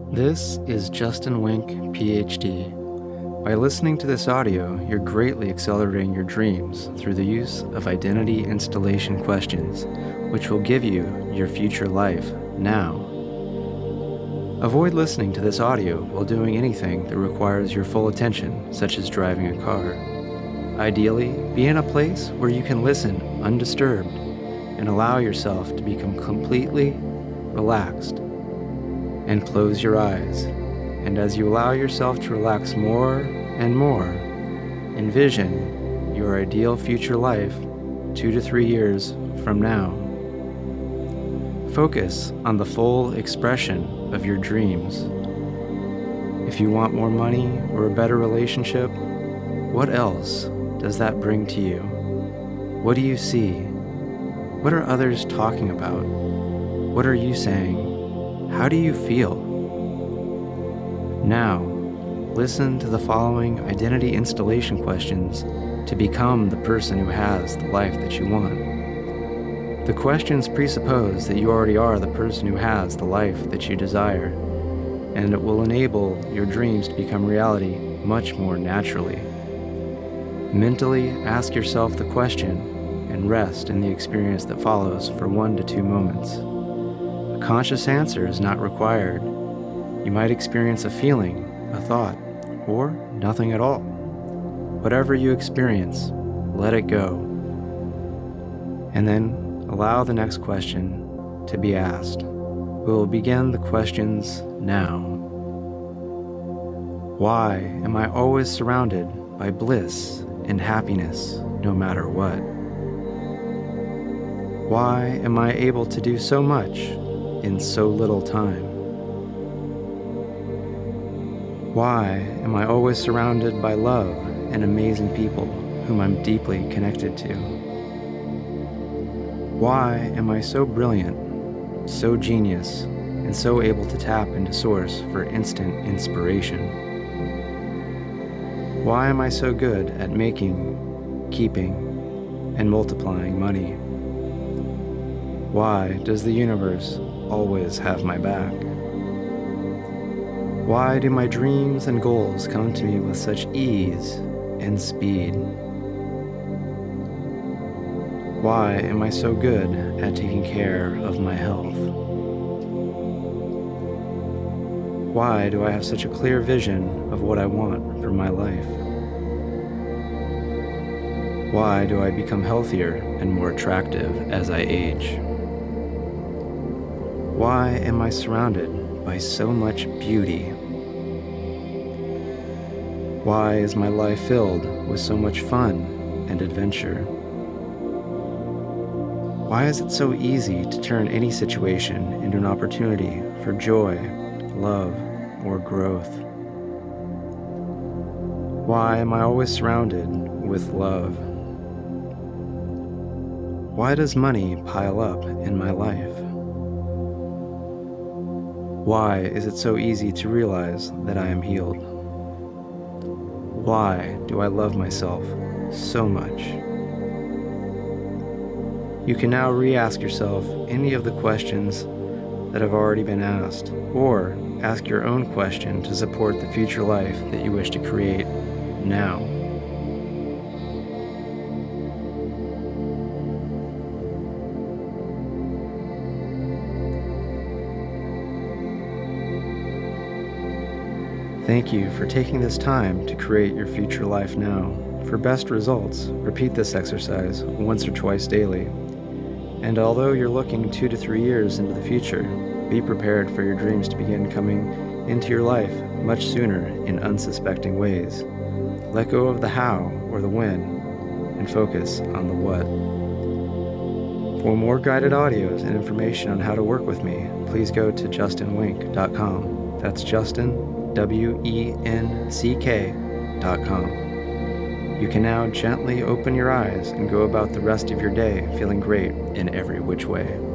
This is Justin Wink, PhD. By listening to this audio, you're greatly accelerating your dreams through the use of identity installation questions, which will give you your future life now. Avoid listening to this audio while doing anything that requires your full attention, such as driving a car. Ideally, be in a place where you can listen undisturbed and allow yourself to become completely relaxed. And close your eyes. And as you allow yourself to relax more and more, envision your ideal future life 2 to 3 years from now. Focus on the full expression of your dreams. If you want more money or a better relationship, what else does that bring to you? What do you see? What are others talking about? What are you saying? How do you feel? Now, listen to the following identity installation questions to become the person who has the life that you want. The questions presuppose that you already are the person who has the life that you desire, and it will enable your dreams to become reality much more naturally. Mentally ask yourself the question and rest in the experience that follows for 1 to 2 moments. A conscious answer is not required. You might experience a feeling, a thought, or nothing at all. Whatever you experience, let it go. And then allow the next question to be asked. We will begin the questions now. Why am I always surrounded by bliss and happiness no matter what? Why am I able to do so much in so little time? Why am I always surrounded by love and amazing people whom I'm deeply connected to? Why am I so brilliant, so genius, and so able to tap into Source for instant inspiration? Why am I so good at making, keeping, and multiplying money? Why does the universe always have my back? Why do my dreams and goals come to me with such ease and speed? Why am I so good at taking care of my health? Why do I have such a clear vision of what I want for my life? Why do I become healthier and more attractive as I age? Why am I surrounded by so much beauty? Why is my life filled with so much fun and adventure? Why is it so easy to turn any situation into an opportunity for joy, love, or growth? Why am I always surrounded with love? Why does money pile up in my life? Why is it so easy to realize that I am healed? Why do I love myself so much? You can now re-ask yourself any of the questions that have already been asked, or ask your own question to support the future life that you wish to create now. Thank you for taking this time to create your future life now. For best results, repeat this exercise once or twice daily. And although you're looking 2 to 3 years into the future, be prepared for your dreams to begin coming into your life much sooner in unsuspecting ways. Let go of the how or the when and focus on the what. For more guided audios and information on how to work with me, please go to justinwenck.com. That's Justin, WENCK.com. You can now gently open your eyes and go about the rest of your day feeling great in every which way.